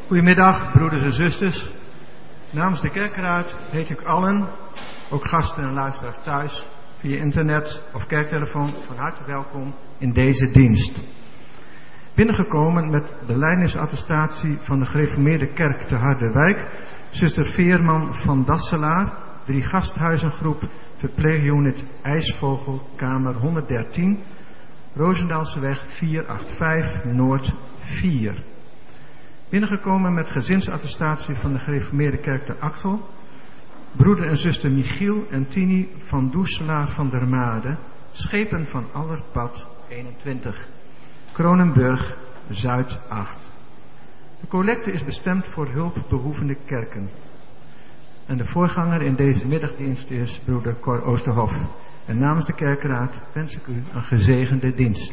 Goedemiddag, broeders en zusters. Namens de kerkraad heet ik allen, ook gasten en luisteraars thuis, via internet of kerktelefoon, van harte welkom in deze dienst. Binnengekomen met belijdenis-attestatie van de Gereformeerde Kerk te Harderwijk, zuster Veerman van Dasselaar, 3 gasthuizengroep, verpleegunit IJsvogel, kamer 113, Roosendaalseweg 485 Noord 4. Binnengekomen met gezinsattestatie van de Gereformeerde Kerk de Axel, broeder en zuster Michiel en Tini van Doeselaar van der Made, Schepen van Allerpad 21, Kronenburg Zuid 8. De collecte is bestemd voor hulpbehoevende kerken. En de voorganger in deze middagdienst is broeder Cor Oosterhof. En namens de kerkraad wens ik u een gezegende dienst.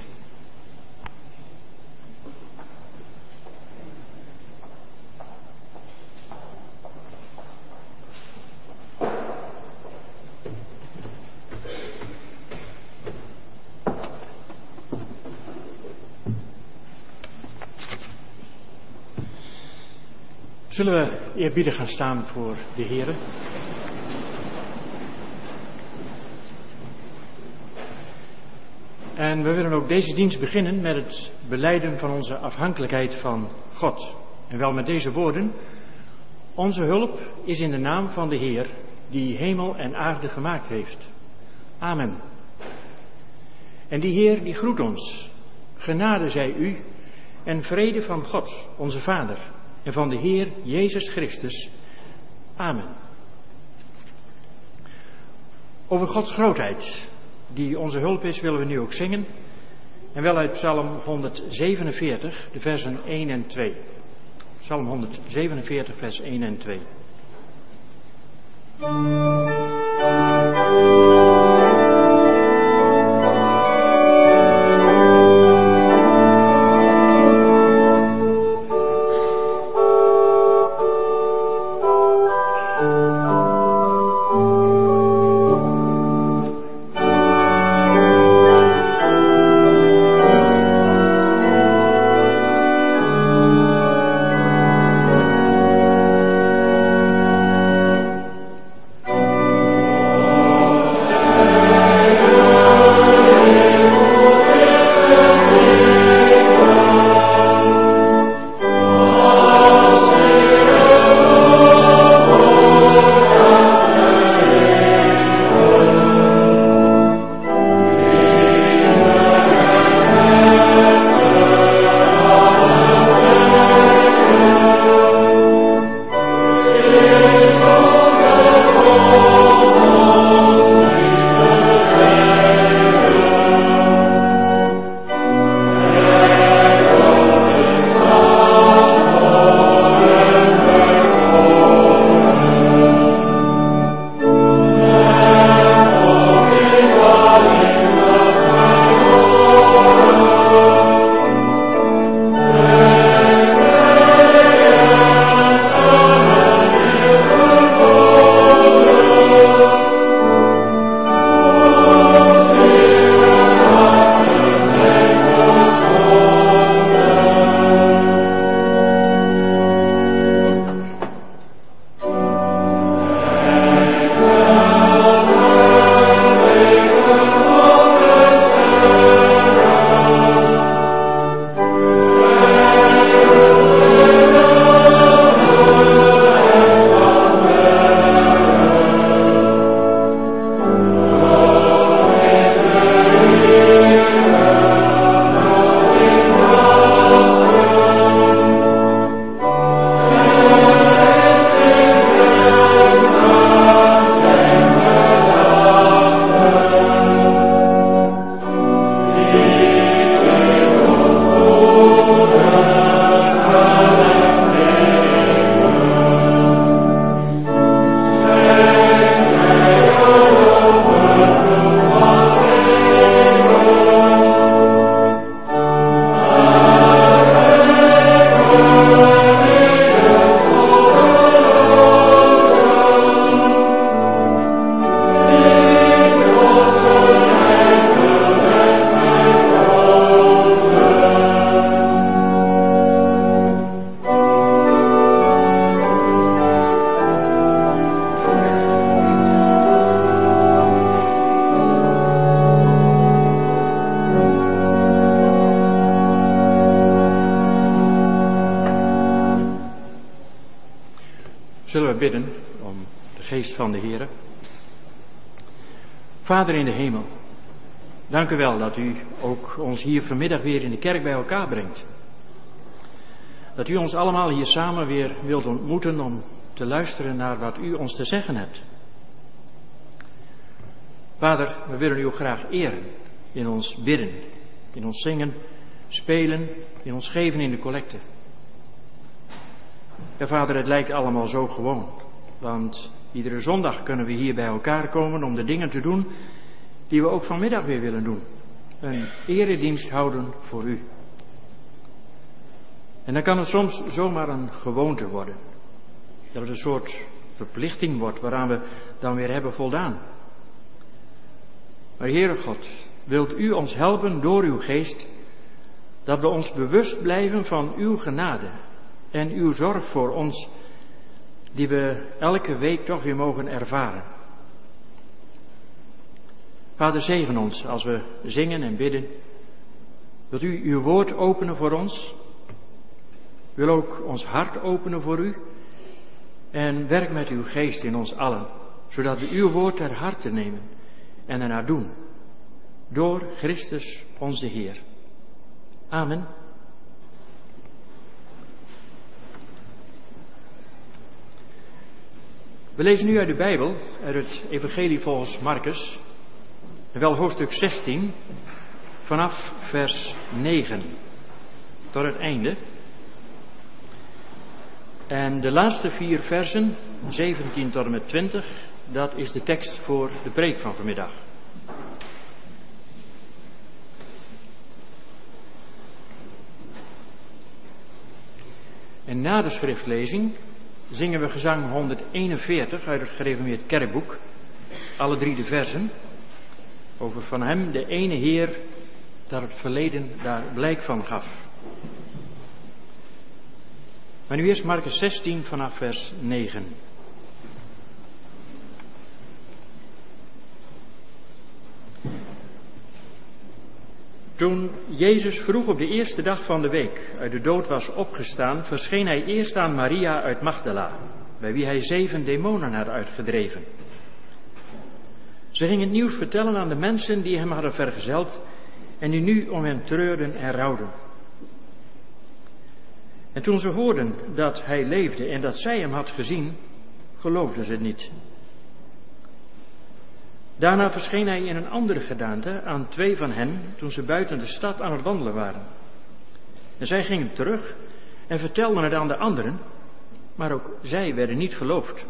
Zullen we eerbiedig gaan staan voor de Heere? En we willen ook deze dienst beginnen met het belijden van onze afhankelijkheid van God. En wel met deze woorden: onze hulp is in de naam van de Heer, die hemel en aarde gemaakt heeft. Amen. En die Heer die groet ons. Genade zij u en vrede van God, onze Vader, en van de Heer Jezus Christus. Amen. Over Gods grootheid, die onze hulp is, willen we nu ook zingen. En wel uit Psalm 147, de versen 1 en 2. Psalm 147, vers 1 en 2. Zullen we bidden om de geest van de Heere. Vader in de hemel, dank u wel dat u ook ons hier vanmiddag weer in de kerk bij elkaar brengt. Dat u ons allemaal hier samen weer wilt ontmoeten om te luisteren naar wat u ons te zeggen hebt. Vader, we willen u ook graag eren in ons bidden, in ons zingen, spelen, in ons geven in de collecte. Ja, Vader, het lijkt allemaal zo gewoon, want iedere zondag kunnen we hier bij elkaar komen om de dingen te doen die we ook vanmiddag weer willen doen. Een eredienst houden voor u. En dan kan het soms zomaar een gewoonte worden. Dat het een soort verplichting wordt waaraan we dan weer hebben voldaan. Maar Heere God, wilt u ons helpen door uw geest, dat we ons bewust blijven van uw genade en uw zorg voor ons, die we elke week toch weer mogen ervaren. Vader, zegen ons als we zingen en bidden. Wilt u uw woord openen voor ons? Wil ook ons hart openen voor u? En werk met uw geest in ons allen, zodat we uw woord ter harte nemen en ernaar doen. Door Christus onze Heer. Amen. We lezen nu uit de Bijbel, uit het Evangelie volgens Marcus, en wel hoofdstuk 16, vanaf vers 9 tot het einde. En de laatste 4 versen, 17 tot en met 20, dat is de tekst voor de preek van vanmiddag. En na de schriftlezing zingen we gezang 141 uit het gereformeerd kerkboek, alle 3 de versen, over van hem de ene Heer, dat het verleden daar blijk van gaf. Maar nu eerst Marcus 16 vanaf vers 9. Toen Jezus vroeg op de eerste dag van de week uit de dood was opgestaan, verscheen hij eerst aan Maria uit Magdala, bij wie hij 7 demonen had uitgedreven. Ze gingen het nieuws vertellen aan de mensen die hem hadden vergezeld en die nu om hem treurden en rouwden. En toen ze hoorden dat hij leefde en dat zij hem had gezien, geloofden ze het niet. Daarna verscheen hij in een andere gedaante aan 2 van hen, toen ze buiten de stad aan het wandelen waren. En zij gingen terug en vertelden het aan de anderen, maar ook zij werden niet geloofd.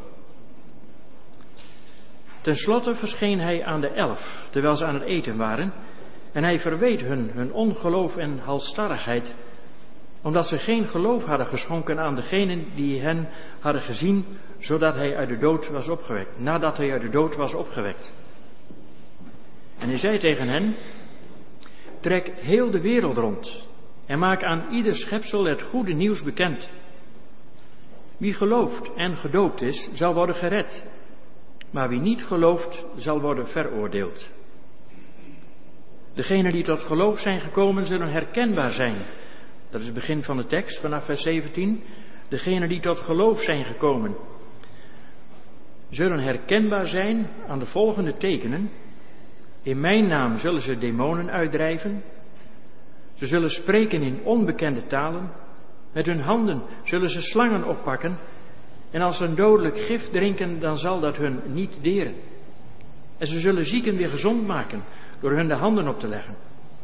Ten slotte verscheen hij aan de 11, terwijl ze aan het eten waren, en hij verweet hun ongeloof en halsstarrigheid, omdat ze geen geloof hadden geschonken aan degenen die hen hadden gezien, nadat hij uit de dood was opgewekt. En hij zei tegen hen: trek heel de wereld rond en maak aan ieder schepsel het goede nieuws bekend. Wie gelooft en gedoopt is, zal worden gered, maar wie niet gelooft, zal worden veroordeeld. Degenen die tot geloof zijn gekomen, zullen herkenbaar zijn. Dat is het begin van de tekst, vanaf vers 17. Degenen die tot geloof zijn gekomen, zullen herkenbaar zijn aan de volgende tekenen. In mijn naam zullen ze demonen uitdrijven. Ze zullen spreken in onbekende talen. Met hun handen zullen ze slangen oppakken. En als ze een dodelijk gif drinken, dan zal dat hun niet deren. En ze zullen zieken weer gezond maken door hun de handen op te leggen.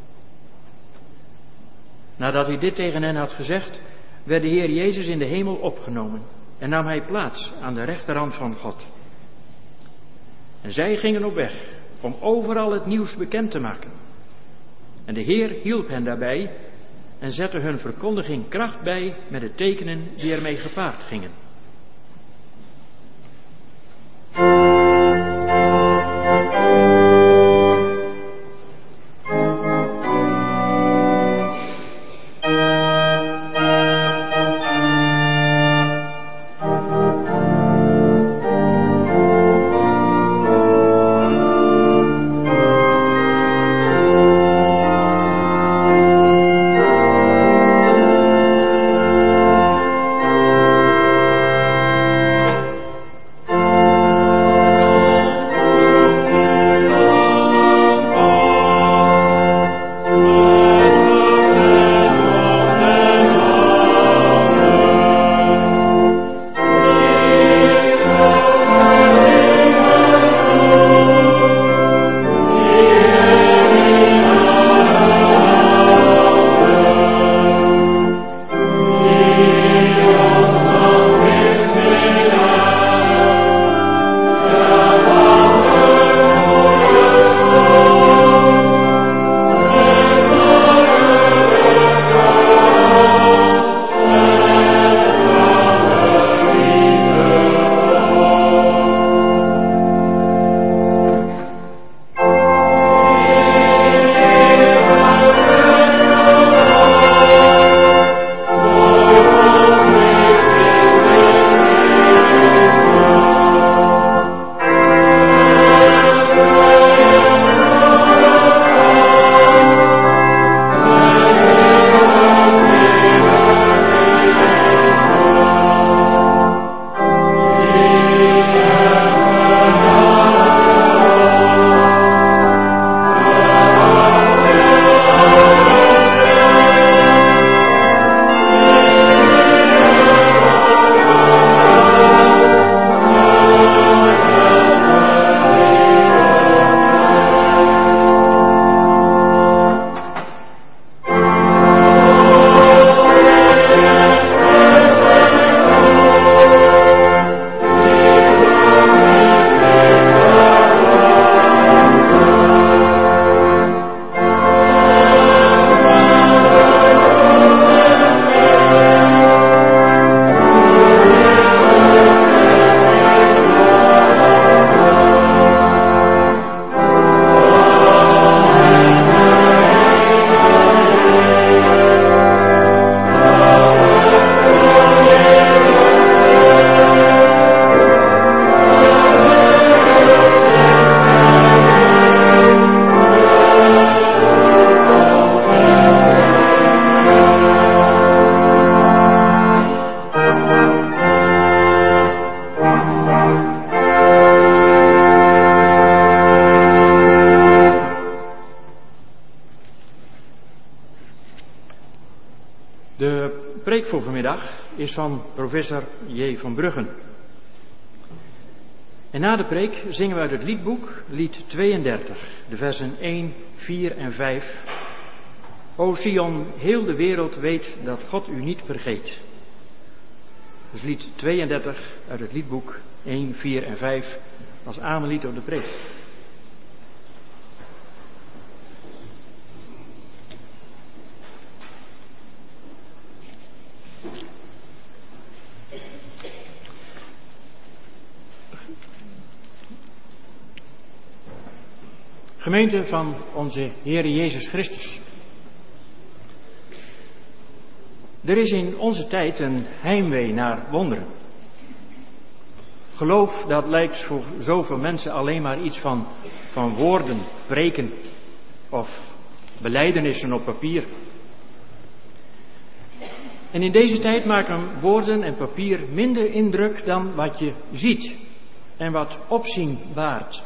Nadat hij dit tegen hen had gezegd, werd de Heer Jezus in de hemel opgenomen en nam hij plaats aan de rechterhand van God. En zij gingen op weg om overal het nieuws bekend te maken. En de Heer hielp hen daarbij en zette hun verkondiging kracht bij met de tekenen die ermee gepaard gingen. voor vanmiddag is van professor J. van Bruggen. En na de preek zingen we uit het liedboek, lied 32, de versen 1, 4 en 5. O Sion, heel de wereld weet dat God u niet vergeet. Dus lied 32 uit het liedboek 1, 4 en 5 als amenlied op de preek. Gemeente van onze Heere Jezus Christus. Er is in onze tijd een heimwee naar wonderen. Geloof, dat lijkt voor zoveel mensen alleen maar iets van woorden, preken of belijdenissen op papier. En in deze tijd maken woorden en papier minder indruk dan wat je ziet en wat opzien baart.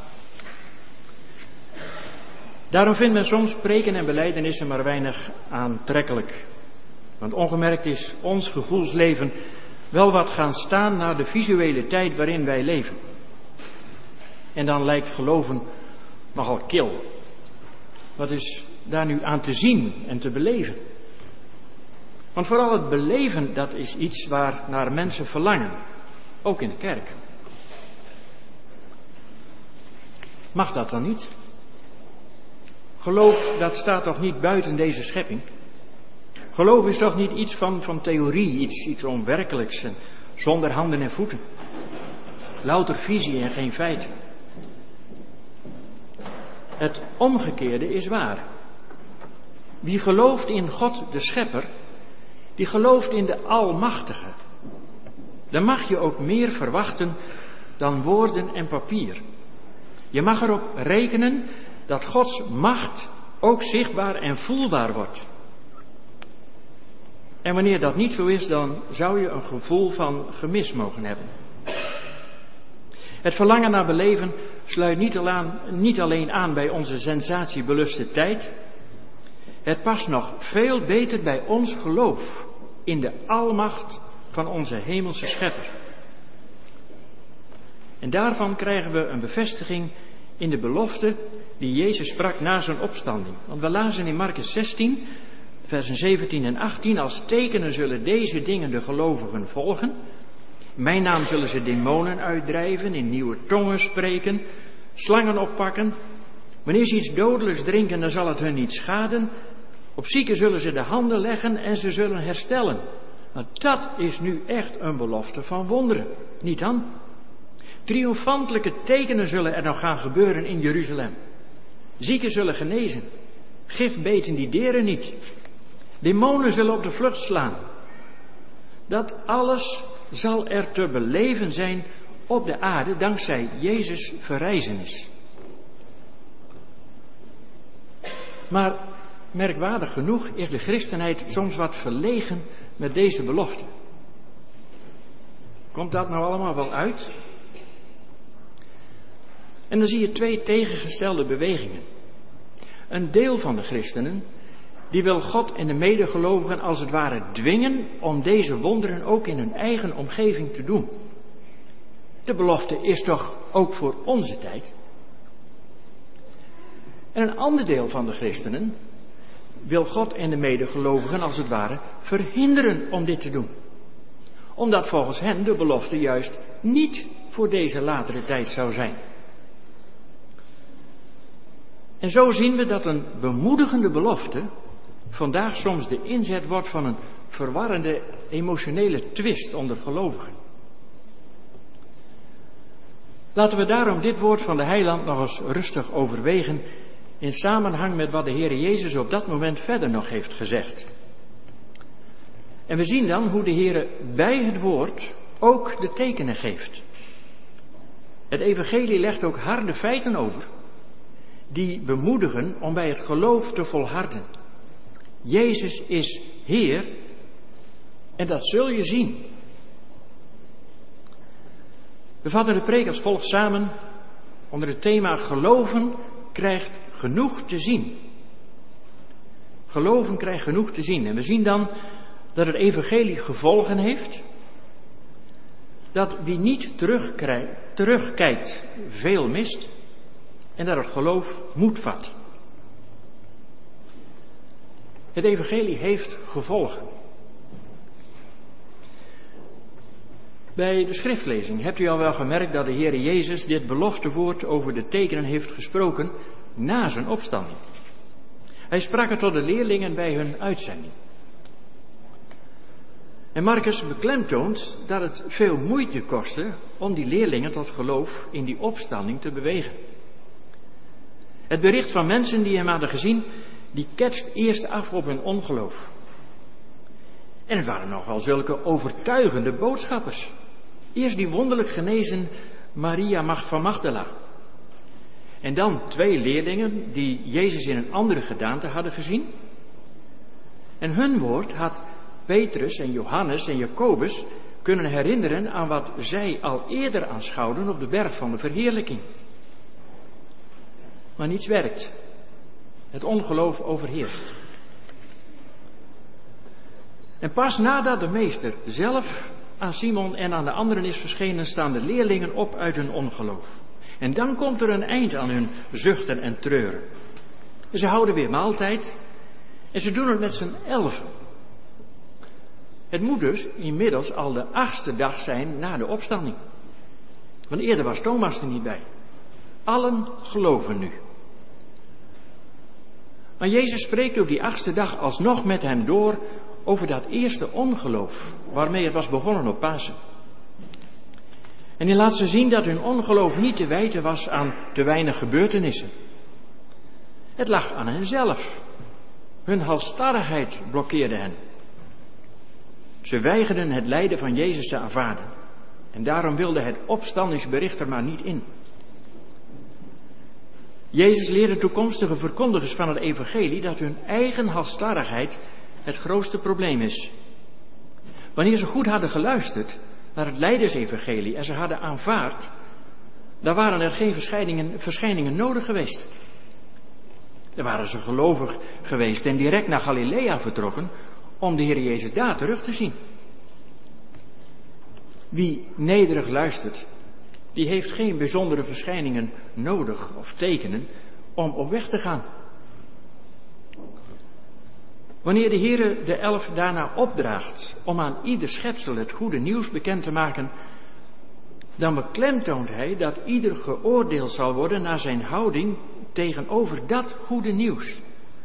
Daarom vindt men soms preken en belijdenissen maar weinig aantrekkelijk. Want ongemerkt is ons gevoelsleven wel wat gaan staan naar de visuele tijd waarin wij leven. En dan lijkt geloven nogal kil. Wat is daar nu aan te zien en te beleven? Want vooral het beleven, dat is iets waar naar mensen verlangen. Ook in de kerk. Mag dat dan niet? Geloof, dat staat toch niet buiten deze schepping? Geloof is toch niet iets van theorie, iets onwerkelijks en zonder handen en voeten. Louter visie en geen feit. Het omgekeerde is waar. Wie gelooft in God de Schepper, die gelooft in de Almachtige. Dan mag je ook meer verwachten dan woorden en papier. Je mag erop rekenen dat Gods macht ook zichtbaar en voelbaar wordt. En wanneer dat niet zo is, dan zou je een gevoel van gemis mogen hebben. Het verlangen naar beleven sluit niet alleen aan bij onze sensatiebeluste tijd. Het past nog veel beter bij ons geloof in de almacht van onze hemelse Schepper. En daarvan krijgen we een bevestiging in de belofte die Jezus sprak na zijn opstanding. Want we lazen in Markus 16, versen 17 en 18, als tekenen zullen deze dingen de gelovigen volgen. In mijn naam zullen ze demonen uitdrijven, in nieuwe tongen spreken, slangen oppakken. Wanneer ze iets dodelijks drinken, dan zal het hun niet schaden. Op zieken zullen ze de handen leggen en ze zullen herstellen. Nou, dat is nu echt een belofte van wonderen, niet dan? Triomfantelijke tekenen zullen er nog gaan gebeuren in Jeruzalem. Zieken zullen genezen. Gifbeten die deren niet. Demonen zullen op de vlucht slaan. Dat alles zal er te beleven zijn op de aarde dankzij Jezus' verrijzenis. Maar merkwaardig genoeg is de christenheid soms wat verlegen met deze belofte. Komt dat nou allemaal wel uit? En dan zie je twee tegengestelde bewegingen. Een deel van de christenen, die wil God en de medegelovigen als het ware dwingen om deze wonderen ook in hun eigen omgeving te doen. De belofte is toch ook voor onze tijd. En een ander deel van de christenen wil God en de medegelovigen als het ware verhinderen om dit te doen. Omdat volgens hen de belofte juist niet voor deze latere tijd zou zijn. En zo zien we dat een bemoedigende belofte vandaag soms de inzet wordt van een verwarrende emotionele twist onder gelovigen. Laten we daarom dit woord van de Heiland nog eens rustig overwegen in samenhang met wat de Heere Jezus op dat moment verder nog heeft gezegd. En we zien dan hoe de Heere bij het woord ook de tekenen geeft. Het evangelie legt ook harde feiten over, die bemoedigen om bij het geloof te volharden. Jezus is Heer en dat zul je zien. We vatten de preek als volgt samen onder het thema geloven krijgt genoeg te zien. Geloven krijgt genoeg te zien. En we zien dan dat het evangelie gevolgen heeft, dat wie niet terugkijkt veel mist en dat het geloof moed vat. Het evangelie heeft gevolgen. Bij de schriftlezing hebt u al wel gemerkt dat de Heer Jezus dit beloftewoord over de tekenen heeft gesproken na zijn opstanding. Hij sprak het tot de leerlingen bij hun uitzending. En Marcus beklemtoont dat het veel moeite kostte om die leerlingen tot geloof in die opstanding te bewegen. Het bericht van mensen die hem hadden gezien, die ketst eerst af op hun ongeloof. En het waren nogal zulke overtuigende boodschappers. Eerst die wonderlijk genezen Maria van Magdala. En dan 2 leerlingen die Jezus in een andere gedaante hadden gezien. En hun woord had Petrus en Johannes en Jacobus kunnen herinneren aan wat zij al eerder aanschouwden op de berg van de verheerlijking. Maar niets werkt. Het ongeloof overheerst. En pas nadat de meester zelf aan Simon en aan de anderen is verschenen, staan de leerlingen op uit hun ongeloof. En dan komt er een eind aan hun zuchten en treuren. En ze houden weer maaltijd en ze doen het met z'n 11. Het moet dus inmiddels al de 8e dag zijn na de opstanding. Want eerder was Thomas er niet bij. Allen geloven nu. Maar Jezus spreekt op die 8e dag alsnog met hen door over dat eerste ongeloof waarmee het was begonnen op Pasen. En hij laat ze zien dat hun ongeloof niet te wijten was aan te weinig gebeurtenissen. Het lag aan henzelf. Hun halsstarrigheid blokkeerde hen. Ze weigerden het lijden van Jezus te aanvaarden. En daarom wilde het opstandingsbericht er maar niet in. Jezus leerde toekomstige verkondigers van het evangelie dat hun eigen halsstarrigheid het grootste probleem is. Wanneer ze goed hadden geluisterd naar het lijdensevangelie en ze hadden aanvaard, dan waren er geen verschijningen nodig geweest. Dan waren ze gelovig geweest en direct naar Galilea vertrokken om de Heer Jezus daar terug te zien. Wie nederig luistert, die heeft geen bijzondere verschijningen nodig of tekenen om op weg te gaan. Wanneer de Heere de 11 daarna opdraagt om aan ieder schepsel het goede nieuws bekend te maken, dan beklemtoont hij dat ieder geoordeeld zal worden naar zijn houding tegenover dat goede nieuws.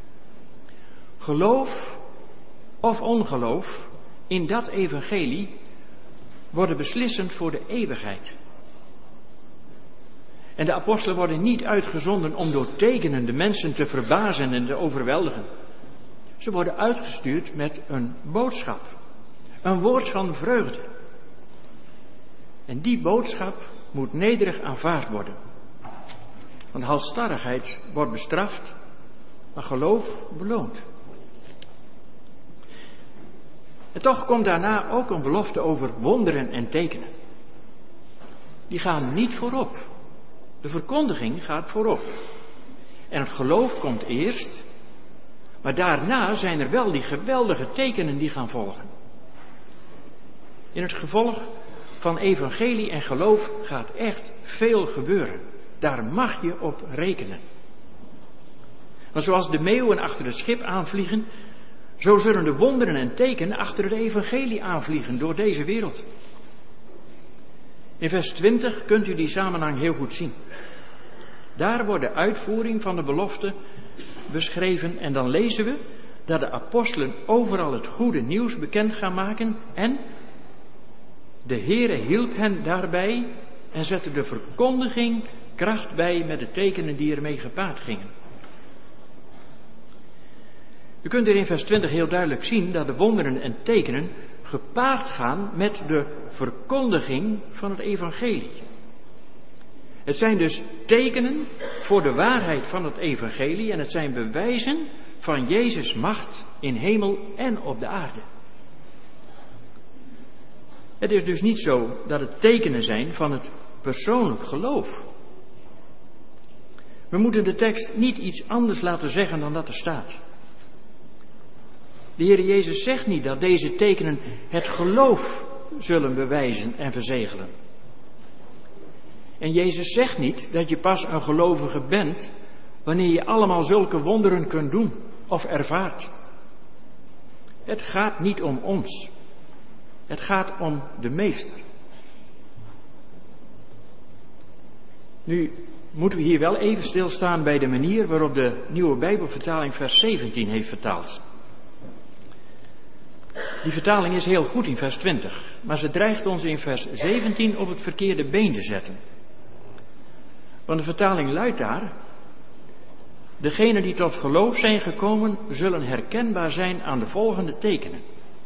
Geloof of ongeloof in dat evangelie worden beslissend voor de eeuwigheid. En de apostelen worden niet uitgezonden om door tekenen de mensen te verbazen en te overweldigen. Ze worden uitgestuurd met een boodschap. Een woord van vreugde. En die boodschap moet nederig aanvaard worden. Want halsstarrigheid wordt bestraft, maar geloof beloond. En toch komt daarna ook een belofte over wonderen en tekenen. Die gaan niet voorop. De verkondiging gaat voorop. En het geloof komt eerst. Maar daarna zijn er wel die geweldige tekenen die gaan volgen. In het gevolg van evangelie en geloof gaat echt veel gebeuren. Daar mag je op rekenen. Want zoals de meeuwen achter het schip aanvliegen, zo zullen de wonderen en tekenen achter het evangelie aanvliegen door deze wereld. In vers 20 kunt u die samenhang heel goed zien. Daar wordt de uitvoering van de belofte beschreven en dan lezen we dat de apostelen overal het goede nieuws bekend gaan maken en de Heere hielp hen daarbij en zette de verkondiging kracht bij met de tekenen die ermee gepaard gingen. U kunt er in vers 20 heel duidelijk zien dat de wonderen en tekenen gepaard gaan met de verkondiging van het evangelie. Het zijn dus tekenen voor de waarheid van het evangelie en het zijn bewijzen van Jezus' macht in hemel en op de aarde. Het is dus niet zo dat het tekenen zijn van het persoonlijk geloof. We moeten de tekst niet iets anders laten zeggen dan dat er staat. De Heer Jezus zegt niet dat deze tekenen het geloof zullen bewijzen en verzegelen. En Jezus zegt niet dat je pas een gelovige bent wanneer je allemaal zulke wonderen kunt doen of ervaart. Het gaat niet om ons. Het gaat om de Meester. Nu moeten we hier wel even stilstaan bij de manier waarop de Nieuwe Bijbelvertaling vers 17 heeft vertaald. Die vertaling is heel goed in vers 20, maar ze dreigt ons in vers 17 op het verkeerde been te zetten. Want de vertaling luidt daar: degenen die tot geloof zijn gekomen, zullen herkenbaar zijn aan de volgende tekenen.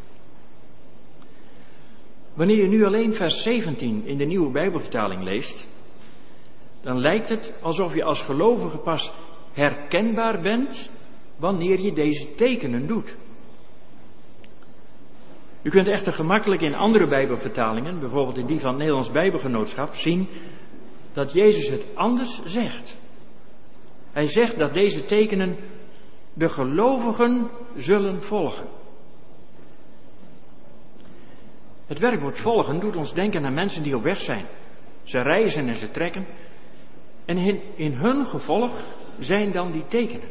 Wanneer je nu alleen vers 17 in de Nieuwe Bijbelvertaling leest, dan lijkt het alsof je als gelovige pas herkenbaar bent wanneer je deze tekenen doet. U kunt echter gemakkelijk in andere Bijbelvertalingen, bijvoorbeeld in die van het Nederlands Bijbelgenootschap, zien dat Jezus het anders zegt. Hij zegt dat deze tekenen de gelovigen zullen volgen. Het werkwoord volgen doet ons denken aan mensen die op weg zijn. Ze reizen en ze trekken. En in hun gevolg zijn dan die tekenen.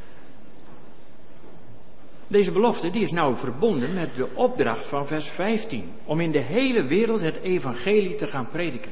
Deze belofte die is nauw verbonden met de opdracht van vers 15. Om in de hele wereld het evangelie te gaan prediken.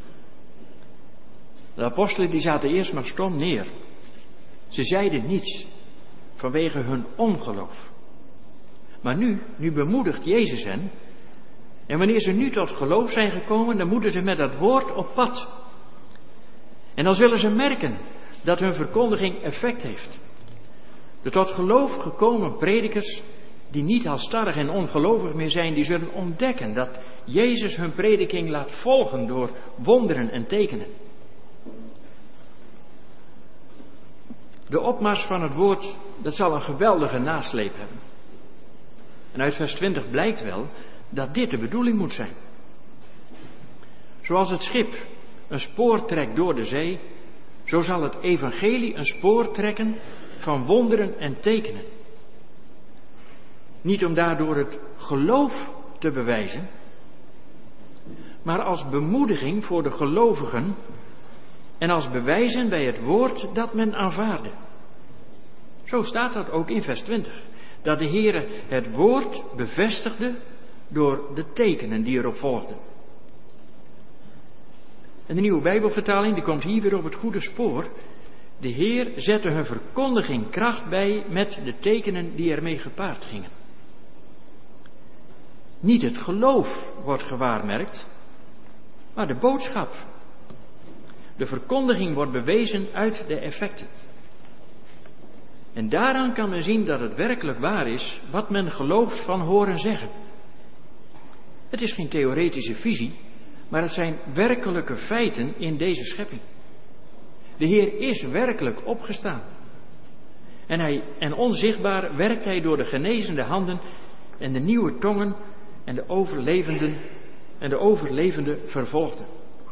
De apostelen die zaten eerst maar stom neer. Ze zeiden niets vanwege hun ongeloof. Maar nu bemoedigt Jezus hen. En wanneer ze nu tot geloof zijn gekomen, dan moeten ze met dat woord op pad. En dan zullen ze merken dat hun verkondiging effect heeft. De tot geloof gekomen predikers, die niet halsstarrig en ongelovig meer zijn, die zullen ontdekken dat Jezus hun prediking laat volgen door wonderen en tekenen. De opmars van het woord, dat zal een geweldige nasleep hebben. En uit vers 20 blijkt wel dat dit de bedoeling moet zijn. Zoals het schip een spoor trekt door de zee, zo zal het evangelie een spoor trekken van wonderen en tekenen. Niet om daardoor het geloof te bewijzen, maar als bemoediging voor de gelovigen en als bewijzen bij het woord dat men aanvaarde. Zo staat dat ook in vers 20, dat de Heere het woord bevestigde door de tekenen die erop volgden. En de Nieuwe Bijbelvertaling die komt hier weer op het goede spoor. De Heer zette hun verkondiging kracht bij met de tekenen die ermee gepaard gingen. Niet het geloof wordt gewaarmerkt, maar de boodschap. De verkondiging wordt bewezen uit de effecten. En daaraan kan men zien dat het werkelijk waar is wat men gelooft van horen zeggen. Het is geen theoretische visie, maar het zijn werkelijke feiten in deze schepping. De Heer is werkelijk opgestaan. En onzichtbaar werkt Hij door de genezende handen en de nieuwe tongen en de overlevende vervolgden.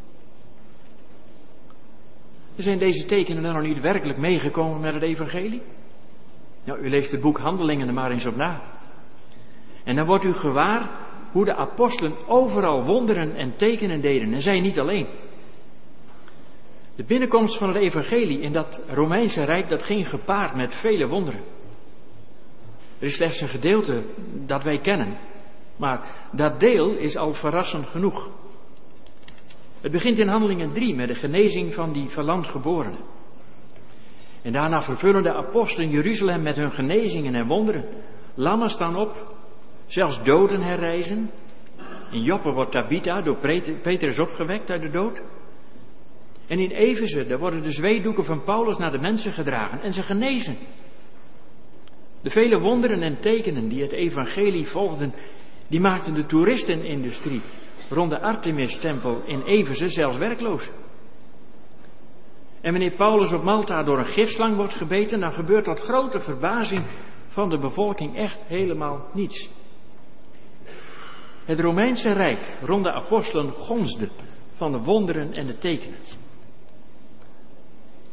Zijn deze tekenen dan nog niet werkelijk meegekomen met het evangelie? Nou, u leest het boek Handelingen er maar eens op na. En dan wordt u gewaar hoe de apostelen overal wonderen en tekenen deden. En zij niet alleen. De binnenkomst van het evangelie in dat Romeinse Rijk, dat ging gepaard met vele wonderen. Er is slechts een gedeelte dat wij kennen. Maar dat deel is al verrassend genoeg. Het begint in Handelingen 3 met de genezing van die verlamd geborenen. En daarna vervullen de apostelen Jeruzalem met hun genezingen en wonderen. Lammen staan op, zelfs doden herrijzen. In Joppe wordt Tabitha door Petrus opgewekt uit de dood. En in Efeze, daar worden de zweetdoeken van Paulus naar de mensen gedragen en ze genezen. De vele wonderen en tekenen die het evangelie volgden, die maakten de toeristenindustrie rond de Artemis-tempel in Efeze zelfs werkloos. En wanneer Paulus op Malta door een gifslang wordt gebeten, dan gebeurt tot grote verbazing van de bevolking echt helemaal niets. Het Romeinse Rijk rond de apostelen gonsde van de wonderen en de tekenen.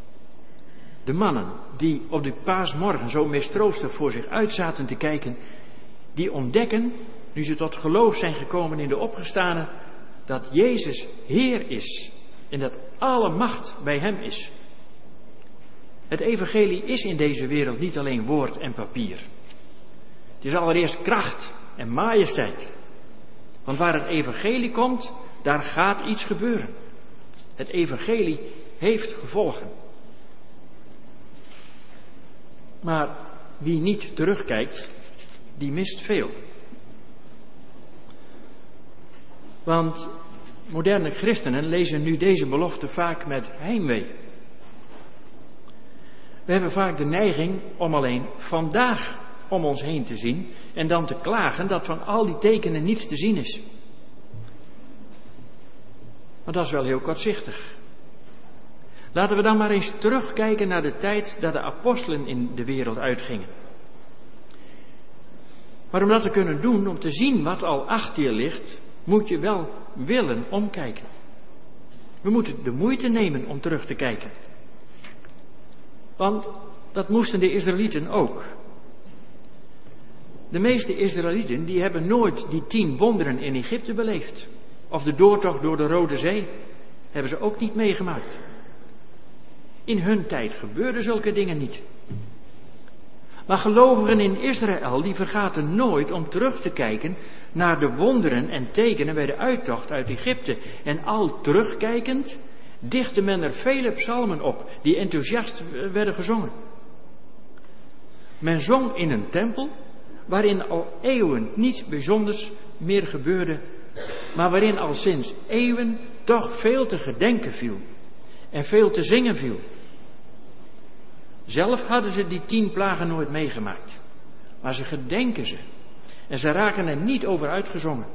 De mannen die op de paasmorgen zo mistroostig voor zich uit zaten te kijken, die ontdekken, nu ze tot geloof zijn gekomen in de opgestane, dat Jezus Heer is en dat alle macht bij hem is. Het evangelie is in deze wereld niet alleen woord en papier. Het is allereerst kracht en majesteit. Want waar het evangelie komt, daar gaat iets gebeuren. Het evangelie heeft gevolgen. Maar wie niet terugkijkt, die mist veel. Want moderne christenen lezen nu deze belofte vaak met heimwee. We hebben vaak de neiging om alleen vandaag om ons heen te zien en dan te klagen dat van al die tekenen niets te zien is. Maar dat is wel heel kortzichtig. Laten we dan maar eens terugkijken naar de tijd dat de apostelen in de wereld uitgingen. Maar om dat te kunnen doen, om te zien wat al achter je ligt, moet je wel willen omkijken. We moeten de moeite nemen om terug te kijken. Want dat moesten de Israëlieten ook. De meeste Israëlieten die hebben nooit die 10 wonderen in Egypte beleefd. Of de doortocht door de Rode Zee hebben ze ook niet meegemaakt. In hun tijd gebeurden zulke dingen niet. Maar gelovigen in Israël die vergaten nooit om terug te kijken naar de wonderen en tekenen bij de uittocht uit Egypte. En al terugkijkend dichtte men er vele psalmen op die enthousiast werden gezongen. Men zong in een tempel waarin al eeuwen niets bijzonders meer gebeurde, maar waarin al sinds eeuwen toch veel te gedenken viel en veel te zingen viel. Zelf hadden ze die 10 plagen nooit meegemaakt, maar ze gedenken ze en ze raken er niet over uitgezongen.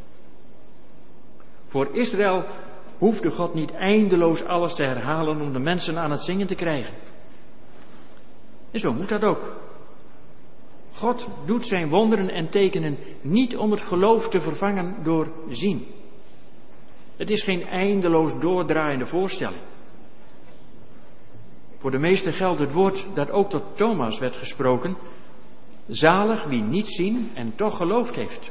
Voor Israël hoefde God niet eindeloos alles te herhalen om de mensen aan het zingen te krijgen. En zo moet dat ook. God doet zijn wonderen en tekenen niet om het geloof te vervangen door zien. Het is geen eindeloos doordraaiende voorstelling. Voor de meesten geldt het woord dat ook tot Thomas werd gesproken: zalig wie niet zien en toch geloofd heeft.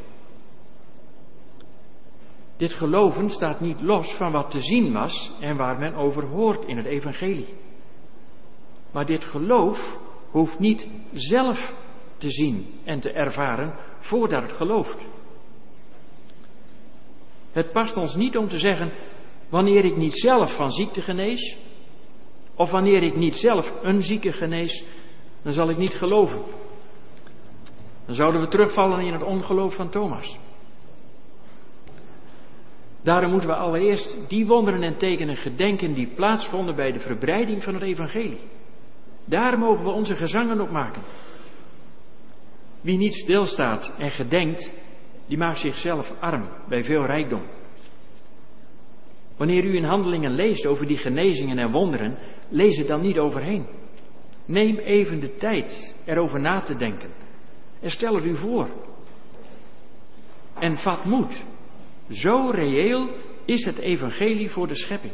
Dit geloven staat niet los van wat te zien was en waar men over hoort in het evangelie. Maar dit geloof hoeft niet zelf te zien en te ervaren voordat het gelooft. Het past ons niet om te zeggen: wanneer ik niet zelf van ziekte genees, of wanneer ik niet zelf een zieke genees, dan zal ik niet geloven. Dan zouden we terugvallen in het ongeloof van Thomas. Daarom moeten we allereerst die wonderen en tekenen gedenken die plaatsvonden bij de verbreiding van het evangelie. Daar mogen we onze gezangen op maken. Wie niet stilstaat en gedenkt, die maakt zichzelf arm bij veel rijkdom. Wanneer u in Handelingen leest over die genezingen en wonderen, lees er dan niet overheen. Neem even de tijd erover na te denken. En stel het u voor. En vat moed. Zo reëel is het evangelie voor de schepping.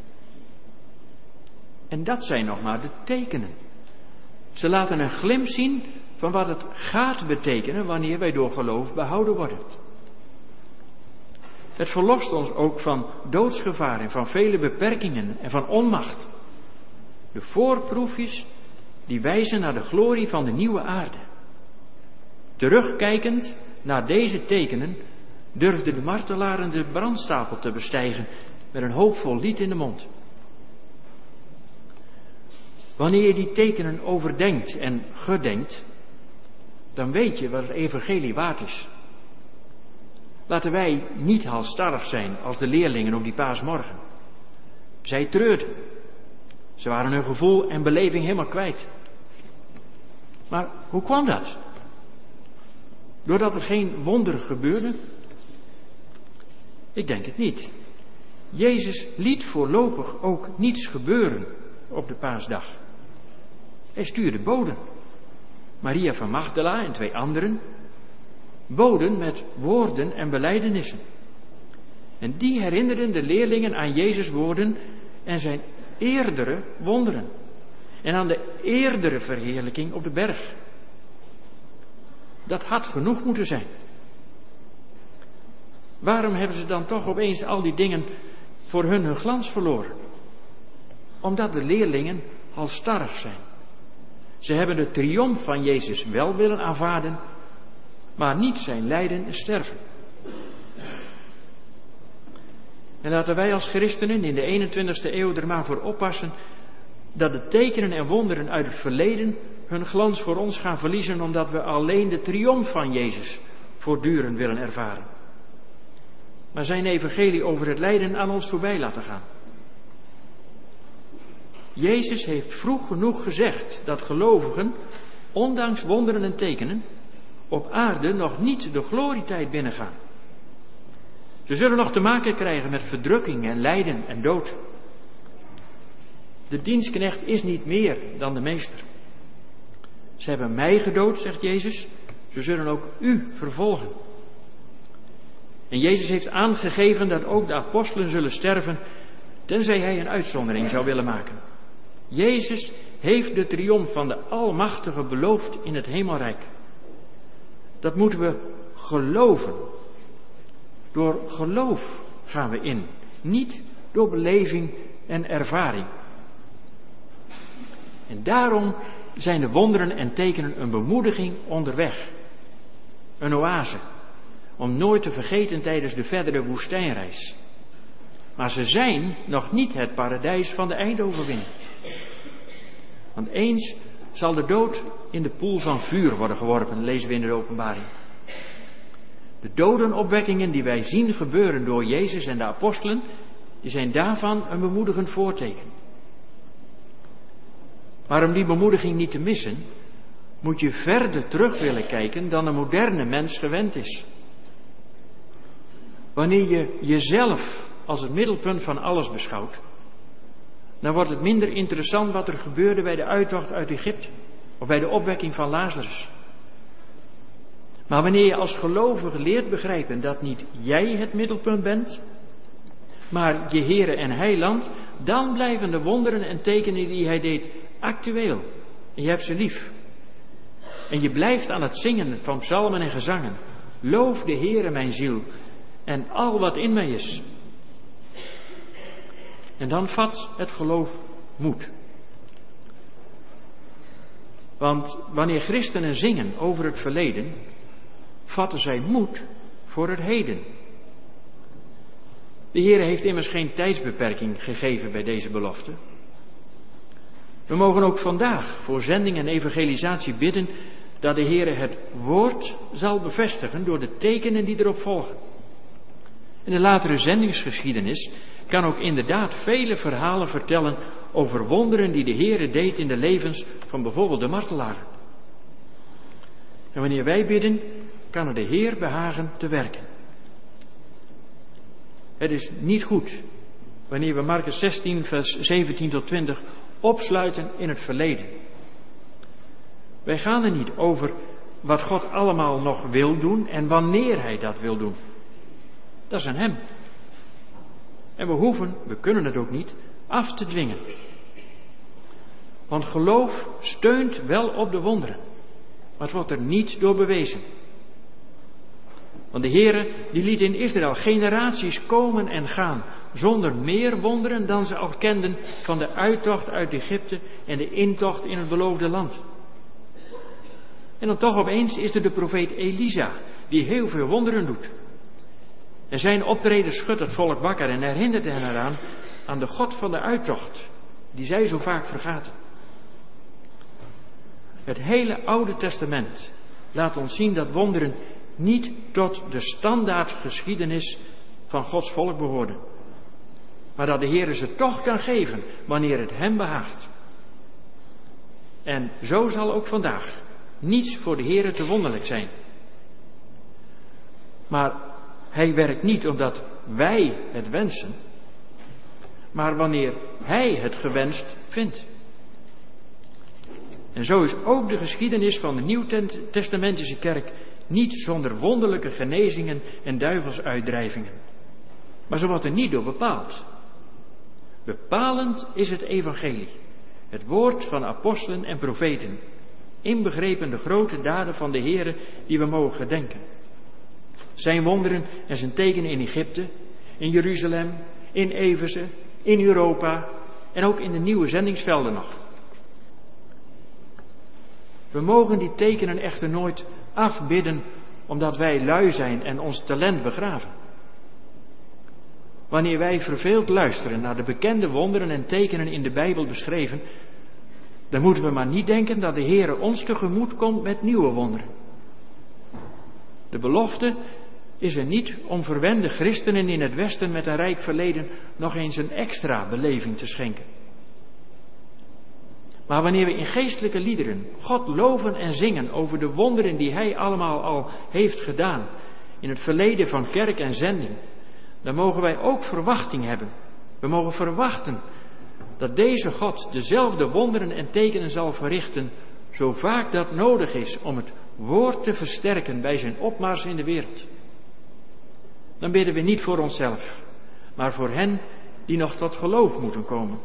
En dat zijn nog maar de tekenen. Ze laten een glimp zien van wat het gaat betekenen wanneer wij door geloof behouden worden. Het verlost ons ook van doodsgevaar en van vele beperkingen en van onmacht. De voorproefjes die wijzen naar de glorie van de nieuwe aarde. Terugkijkend naar deze tekenen durfde de martelaren de brandstapel te bestijgen met een hoopvol lied in de mond. Wanneer je die tekenen overdenkt en gedenkt, dan weet je wat het evangelie waard is. Laten wij niet halsstarrig zijn als de leerlingen op die paasmorgen. Zij treurden. Ze waren hun gevoel en beleving helemaal kwijt. Maar hoe kwam dat? Doordat er geen wonder gebeurde? Ik denk het niet. Jezus liet voorlopig ook niets gebeuren op de paasdag. Hij stuurde boden. Maria van Magdala en 2 anderen. Boden met woorden en belijdenissen. En die herinnerden de leerlingen aan Jezus' woorden en zijn eerdere wonderen. En aan de eerdere verheerlijking op de berg. Dat had genoeg moeten zijn. Waarom hebben ze dan toch opeens al die dingen voor hun glans verloren? Omdat de leerlingen halsstarrig zijn. Ze hebben de triomf van Jezus wel willen aanvaarden, maar niet zijn lijden en sterven. En laten wij als christenen in de 21ste eeuw er maar voor oppassen dat de tekenen en wonderen uit het verleden hun glans voor ons gaan verliezen, omdat we alleen de triomf van Jezus voortdurend willen ervaren. Maar zijn evangelie over het lijden aan ons voorbij laten gaan. Jezus heeft vroeg genoeg gezegd dat gelovigen, ondanks wonderen en tekenen, op aarde nog niet de glorietijd binnengaan. Ze zullen nog te maken krijgen met verdrukking en lijden en dood. De dienstknecht is niet meer dan de meester. Ze hebben mij gedood, zegt Jezus, ze zullen ook u vervolgen. En Jezus heeft aangegeven dat ook de apostelen zullen sterven, tenzij hij een uitzondering zou willen maken. Jezus heeft de triomf van de Almachtige beloofd in het hemelrijk. Dat moeten we geloven. Door geloof gaan we in, niet door beleving en ervaring. En daarom zijn de wonderen en tekenen een bemoediging onderweg. Een oase, om nooit te vergeten tijdens de verdere woestijnreis. Maar ze zijn nog niet het paradijs van de eindoverwinning. Want eens zal de dood in de poel van vuur worden geworpen, lezen we in de Openbaring. De dodenopwekkingen die wij zien gebeuren door Jezus en de apostelen, die zijn daarvan een bemoedigend voorteken. Maar om die bemoediging niet te missen, moet je verder terug willen kijken dan een moderne mens gewend is. Wanneer je jezelf als het middelpunt van alles beschouwt, dan wordt het minder interessant wat er gebeurde bij de uittocht uit Egypte of bij de opwekking van Lazarus. Maar wanneer je als gelovige leert begrijpen dat niet jij het middelpunt bent, maar je Heere en Heiland, dan blijven de wonderen en tekenen die hij deed actueel. En je hebt ze lief. En je blijft aan het zingen van psalmen en gezangen. Loof de Heere mijn ziel en al wat in mij is. En dan vat het geloof moed. Want wanneer christenen zingen over het verleden, vatten zij moed voor het heden. De Heer heeft immers geen tijdsbeperking gegeven bij deze belofte. We mogen ook vandaag voor zending en evangelisatie bidden dat de Heer het woord zal bevestigen door de tekenen die erop volgen. In de latere zendingsgeschiedenis kan ook inderdaad vele verhalen vertellen over wonderen die de Heer deed in de levens van bijvoorbeeld de martelaren. En wanneer wij bidden, kan het de Heer behagen te werken. Het is niet goed wanneer we Markus 16 vers 17 tot 20 opsluiten in het verleden. Wij gaan er niet over wat God allemaal nog wil doen en wanneer hij dat wil doen. Dat is aan hem. En we kunnen het ook niet, af te dwingen. Want geloof steunt wel op de wonderen, maar het wordt er niet door bewezen. Want de Heere die liet in Israël generaties komen en gaan, zonder meer wonderen dan ze al kenden van de uittocht uit Egypte en de intocht in het beloofde land. En dan toch opeens is er de profeet Elisa, die heel veel wonderen doet. En zijn optreden schudt het volk wakker en herinnert hen eraan aan de God van de uittocht, die zij zo vaak vergaten. Het hele Oude Testament laat ons zien dat wonderen niet tot de standaard geschiedenis van Gods volk behoorden. Maar dat de Heer ze toch kan geven wanneer het hem behaagt. En zo zal ook vandaag niets voor de Heer te wonderlijk zijn. Maar hij werkt niet omdat wij het wensen, maar wanneer hij het gewenst vindt. En zo is ook de geschiedenis van de Nieuwtestamentische kerk niet zonder wonderlijke genezingen en duivelsuitdrijvingen. Maar zo wordt er niet door bepaald. Bepalend is het evangelie, het woord van apostelen en profeten. inbegrepen de grote daden van de Heere die we mogen gedenken. Zijn wonderen en zijn tekenen in Egypte, in Jeruzalem, in Efeze, in Europa en ook in de nieuwe zendingsvelden nog. We mogen die tekenen echter nooit afbidden omdat wij lui zijn en ons talent begraven. Wanneer wij verveeld luisteren naar de bekende wonderen en tekenen in de Bijbel beschreven, dan moeten we maar niet denken dat de Heere ons tegemoet komt met nieuwe wonderen. De belofte is er niet om verwende christenen in het Westen met een rijk verleden nog eens een extra beleving te schenken. Maar wanneer we in geestelijke liederen God loven en zingen over de wonderen die Hij allemaal al heeft gedaan in het verleden van kerk en zending, dan mogen wij ook verwachting hebben. We mogen verwachten dat deze God dezelfde wonderen en tekenen zal verrichten, zo vaak dat nodig is om het woord te versterken bij zijn opmars in de wereld. Dan bidden we niet voor onszelf, maar voor hen die nog tot geloof moeten komen.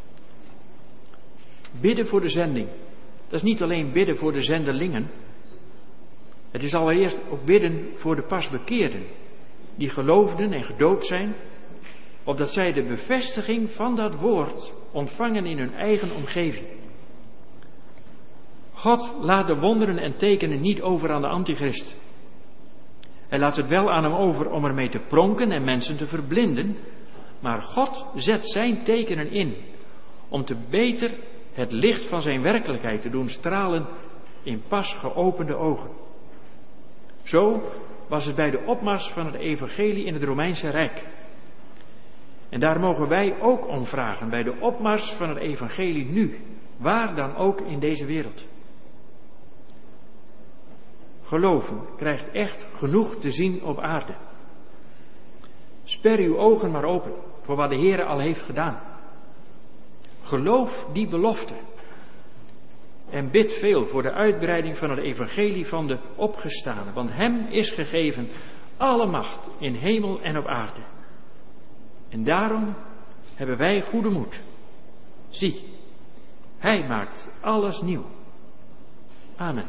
Bidden voor de zending, dat is niet alleen bidden voor de zendelingen. Het is allereerst ook bidden voor de pasbekeerden, die geloofden en gedoopt zijn, opdat zij de bevestiging van dat woord ontvangen in hun eigen omgeving. God laat de wonderen en tekenen niet over aan de antichrist. Hij laat het wel aan hem over om ermee te pronken en mensen te verblinden, maar God zet zijn tekenen in om te beter het licht van zijn werkelijkheid te doen stralen in pas geopende ogen. Zo was het bij de opmars van het evangelie in het Romeinse Rijk. En daar mogen wij ook om vragen bij de opmars van het evangelie nu, waar dan ook in deze wereld. Geloven krijgt echt genoeg te zien op aarde. Sper uw ogen maar open voor wat de Heere al heeft gedaan. Geloof die belofte. En bid veel voor de uitbreiding van het evangelie van de opgestane. Want hem is gegeven alle macht in hemel en op aarde. En daarom hebben wij goede moed. Zie, hij maakt alles nieuw. Amen.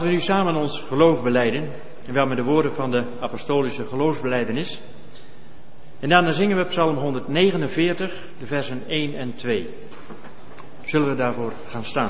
Laten we nu samen ons geloof belijden, en wel met de woorden van de apostolische geloofsbelijdenis. En daarna zingen we Psalm 149, de versen 1 en 2. Zullen we daarvoor gaan staan?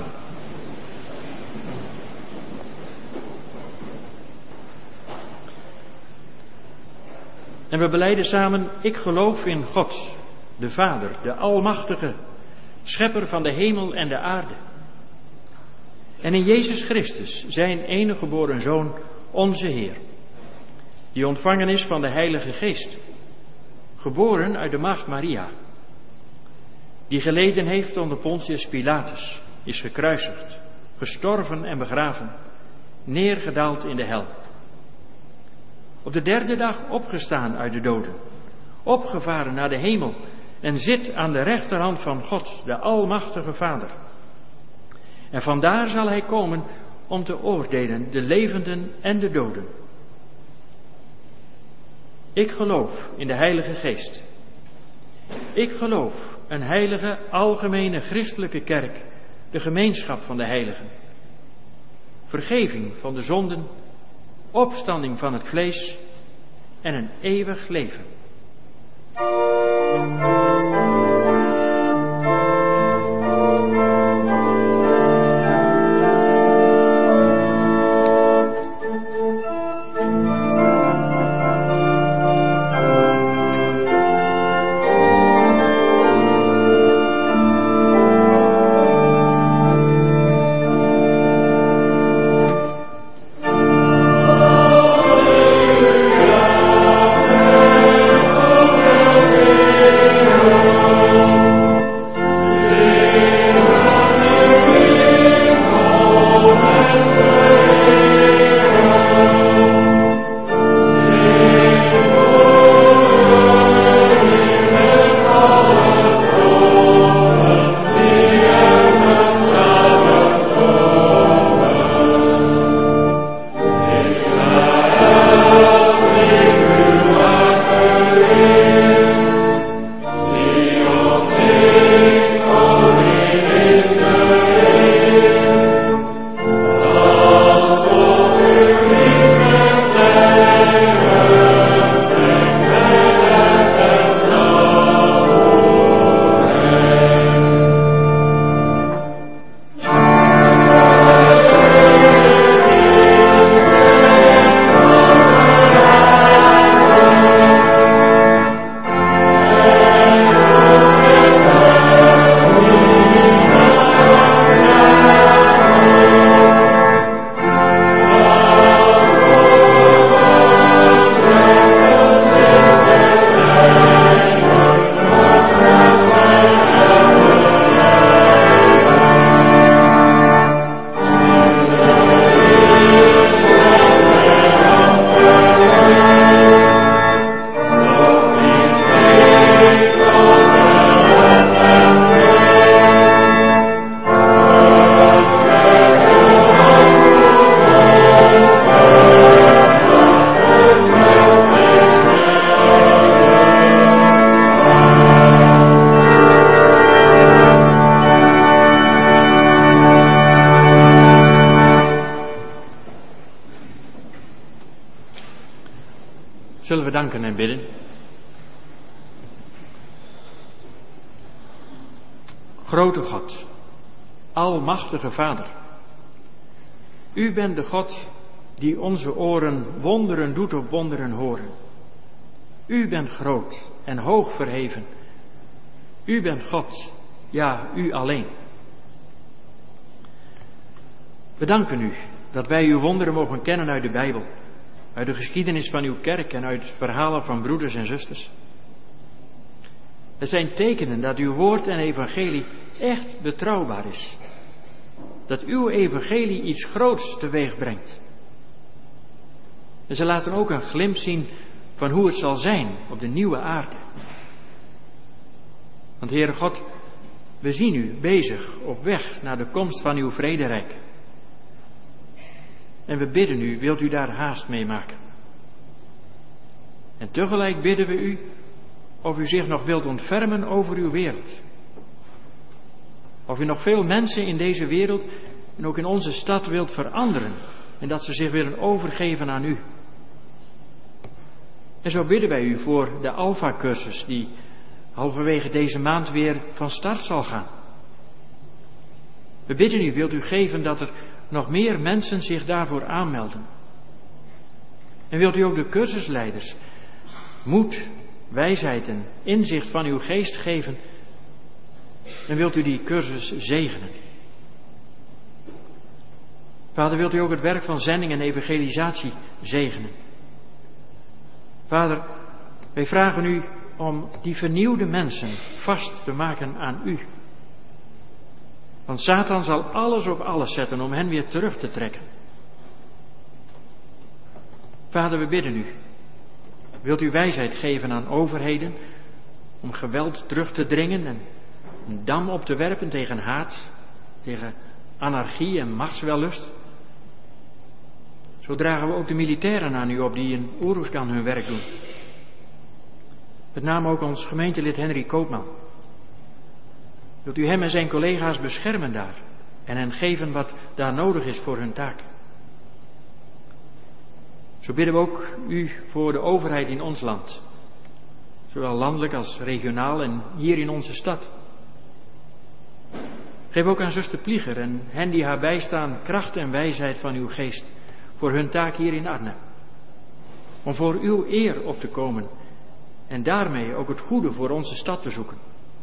En we belijden samen: ik geloof in God, de Vader, de Almachtige, Schepper van de hemel en de aarde. En in Jezus Christus, zijn enige geboren Zoon, onze Heer, die ontvangen is van de Heilige Geest, geboren uit de maagd Maria, die geleden heeft onder Pontius Pilatus, is gekruisigd, gestorven en begraven, neergedaald in de hel. Op de derde dag opgestaan uit de doden, opgevaren naar de hemel en zit aan de rechterhand van God, de Almachtige Vader. En vandaar zal hij komen om te oordelen de levenden en de doden. Ik geloof in de Heilige Geest. Ik geloof een heilige, algemene christelijke kerk, de gemeenschap van de heiligen. Vergeving van de zonden, opstanding van het vlees en een eeuwig leven. Zullen we danken en bidden? Grote God, almachtige Vader, u bent de God die onze oren wonderen doet op wonderen horen. U bent groot en hoog verheven. U bent God, ja, u alleen. We danken u dat wij uw wonderen mogen kennen uit de Bijbel, uit de geschiedenis van uw kerk en uit verhalen van broeders en zusters. Het zijn tekenen dat uw woord en evangelie echt betrouwbaar is. Dat uw evangelie iets groots teweeg brengt. En ze laten ook een glimp zien van hoe het zal zijn op de nieuwe aarde. Want Heere God, we zien u bezig op weg naar de komst van uw vrederijk. En we bidden u, wilt u daar haast mee maken? En tegelijk bidden we u of u zich nog wilt ontfermen over uw wereld. Of u nog veel mensen in deze wereld en ook in onze stad wilt veranderen en dat ze zich willen overgeven aan u. En zo bidden wij u voor de Alpha-cursus die halverwege deze maand weer van start zal gaan. We bidden u, wilt u geven dat er nog meer mensen zich daarvoor aanmelden. En wilt u ook de cursusleiders moed, wijsheid en inzicht van uw geest geven. En wilt u die cursus zegenen. Vader, wilt u ook het werk van zending en evangelisatie zegenen. Vader, wij vragen u om die vernieuwde mensen vast te maken aan u. Want Satan zal alles op alles zetten om hen weer terug te trekken. Vader, we bidden u. Wilt u wijsheid geven aan overheden om geweld terug te dringen en een dam op te werpen tegen haat, tegen anarchie en machtswellust? Zo dragen we ook de militairen aan u op die in Oeroesgan hun werk doen. Met name ook ons gemeentelid Henry Koopman. Wilt u hem en zijn collega's beschermen daar en hen geven wat daar nodig is voor hun taak? Zo bidden we ook u voor de overheid in ons land. Zowel landelijk als regionaal en hier in onze stad. Geef ook aan zuster Plieger en hen die haar bijstaan kracht en wijsheid van uw geest voor hun taak hier in Arnhem. Om voor uw eer op te komen en daarmee ook het goede voor onze stad te zoeken.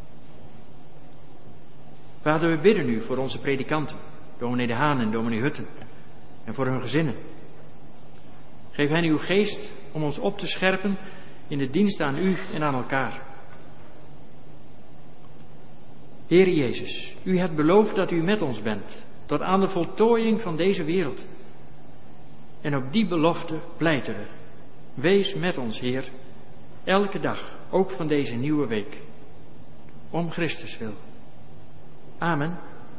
Vader, we bidden u voor onze predikanten, dominee De Haan en dominee Hutten, en voor hun gezinnen. Geef hen uw geest om ons op te scherpen in de dienst aan u en aan elkaar. Heere Jezus, u hebt beloofd dat u met ons bent, tot aan de voltooiing van deze wereld. En op die belofte pleiten we. Wees met ons, Heer, elke dag, ook van deze nieuwe week. Om Christus wil. Amen.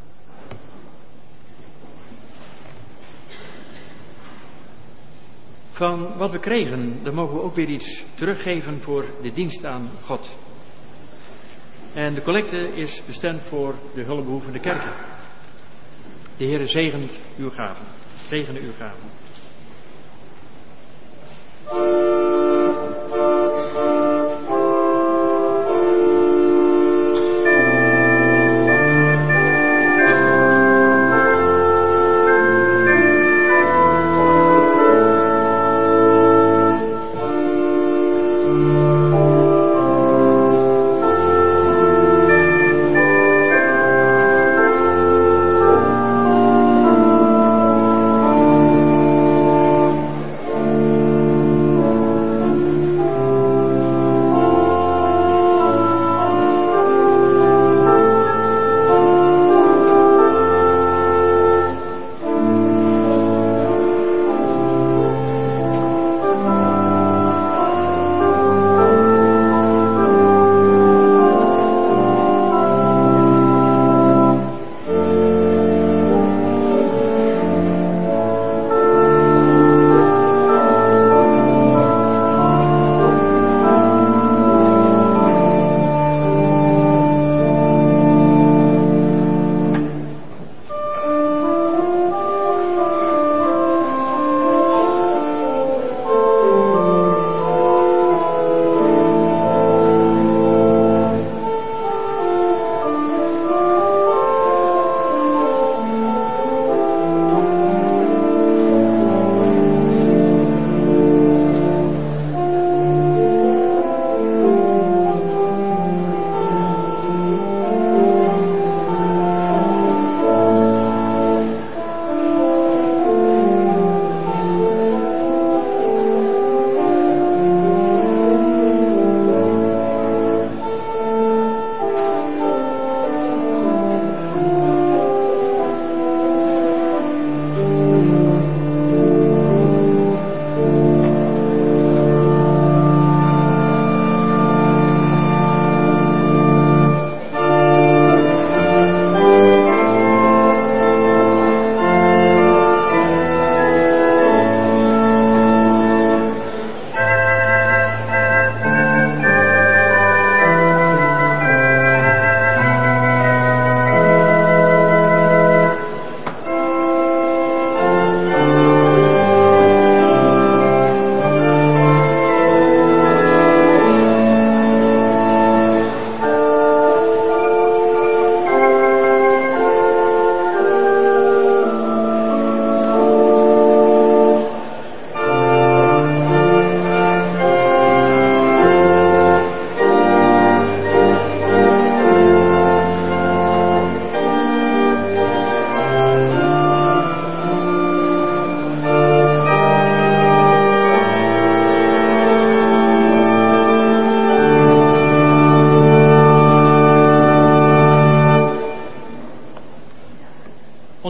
Van wat we kregen, daar mogen we ook weer iets teruggeven voor de dienst aan God. En de collecte is bestemd voor de hulpbehoevende kerken. De Heere zegent uw gaven. Zegene uw gaven.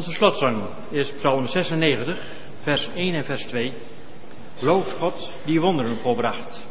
Onze slotzang is Psalm 96, vers 1 en vers 2. Loof God die wonderen volbracht.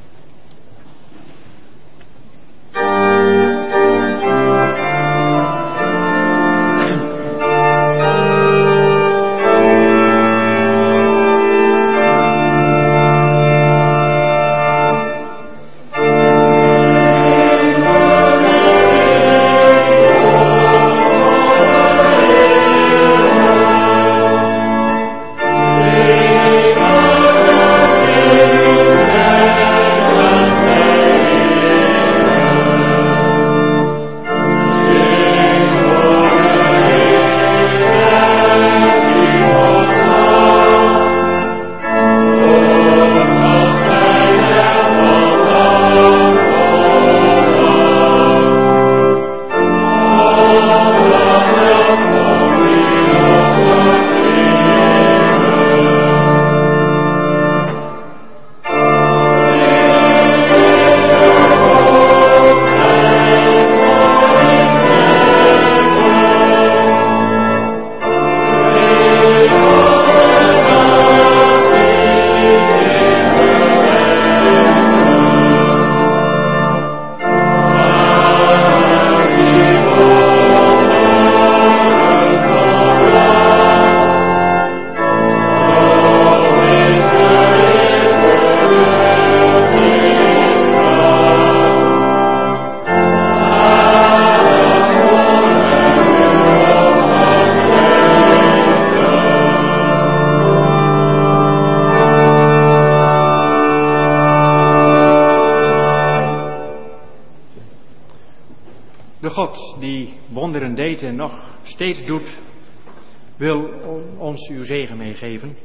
De God die wonderen deed en nog steeds doet, wil ons uw zegen meegeven.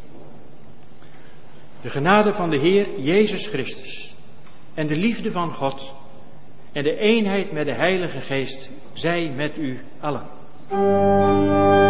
De genade van de Heer Jezus Christus en de liefde van God en de eenheid met de Heilige Geest zij met u allen.